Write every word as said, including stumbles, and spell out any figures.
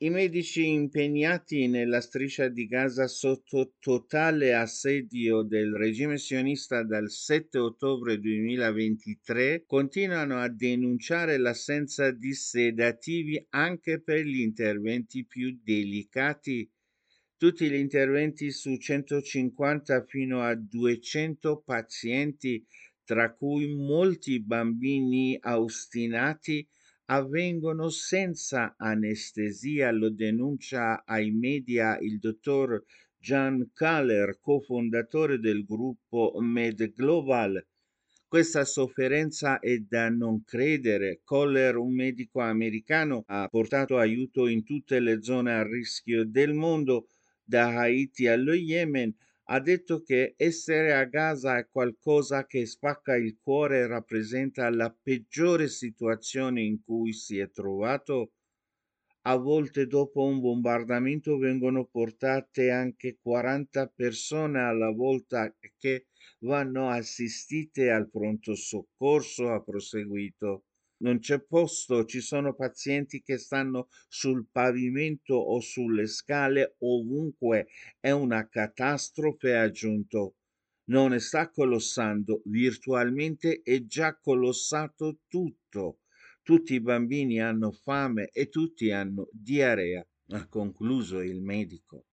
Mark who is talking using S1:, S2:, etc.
S1: I medici impegnati nella striscia di Gaza sotto totale assedio del regime sionista dal sette ottobre duemilaventitré continuano a denunciare l'assenza di sedativi anche per gli interventi più delicati. Tutti gli interventi su centocinquanta fino a duecento pazienti, tra cui molti bambini ostinati, avvengono senza anestesia, lo denuncia ai media il dottor Jan Kaller, cofondatore del gruppo MedGlobal. Questa sofferenza è da non credere. Koller, un medico americano, ha portato aiuto in tutte le zone a rischio del mondo, da Haiti allo Yemen. Ha detto che essere a Gaza è qualcosa che spacca il cuore e rappresenta la peggiore situazione in cui si è trovato. A volte dopo un bombardamento vengono portate anche quaranta persone alla volta che vanno assistite al pronto soccorso, ha proseguito. Non c'è posto, ci sono pazienti che stanno sul pavimento o sulle scale, ovunque. È una catastrofe, ha aggiunto. Non sta colossando, virtualmente è già colossato tutto. Tutti i bambini hanno fame e tutti hanno diarrea, ha concluso il medico.